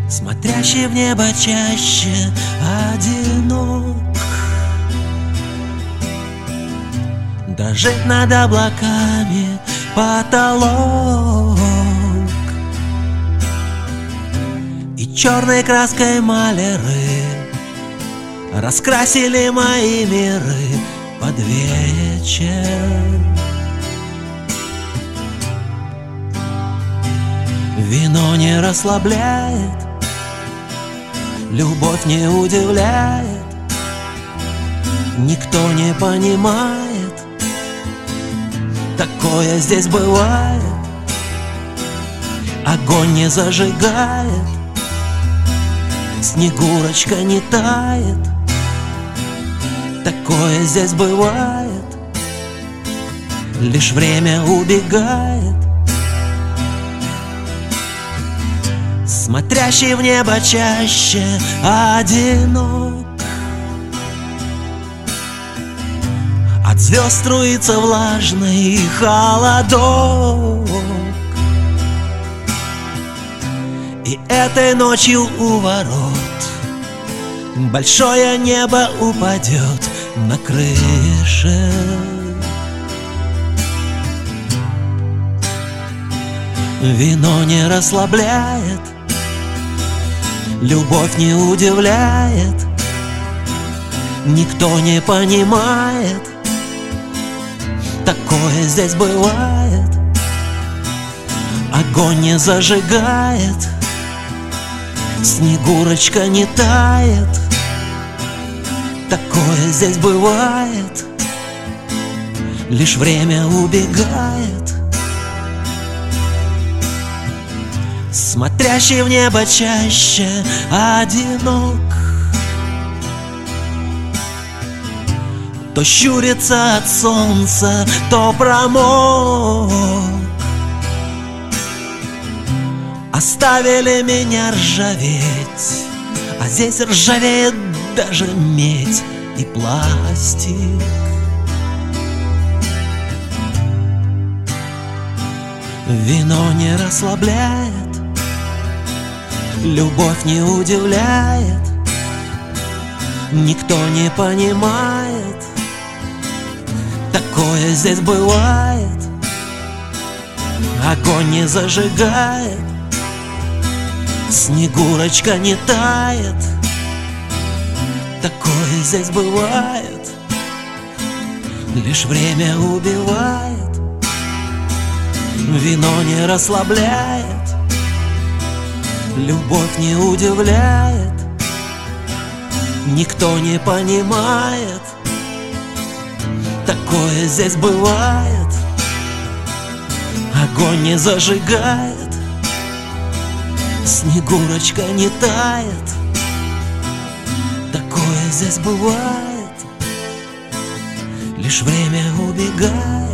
смотрящий в небо чаще одинок. Дрожит над облаками потолок, и черной краской маляры раскрасили мои миры под вечер. Вино не расслабляет, любовь не удивляет, никто не понимает, такое здесь бывает. Огонь не зажигает, Снегурочка не тает, такое здесь бывает. Лишь время убегает, смотрящий в небо чаще одинок. От звезд струится влажный холодок, и этой ночью у ворот большое небо упадет на крыше. Вино не расслабляет, любовь не удивляет, никто не понимает, такое здесь бывает. Огонь не зажигает, Снегурочка не тает, такое здесь бывает. Лишь время убегает, смотрящий в небо чаще одинок. То щурится от солнца, то промок. Оставили меня ржаветь, а здесь ржавеет даже медь и пластик. Вино не расслабляет, любовь не удивляет, никто не понимает, такое здесь бывает. Огонь не зажигает, Снегурочка не тает, такое здесь бывает. Лишь время убивает, вино не расслабляет, любовь не удивляет, никто не понимает, такое здесь бывает. Огонь не зажигает, Снегурочка не тает, такое здесь бывает. Лишь время убегает.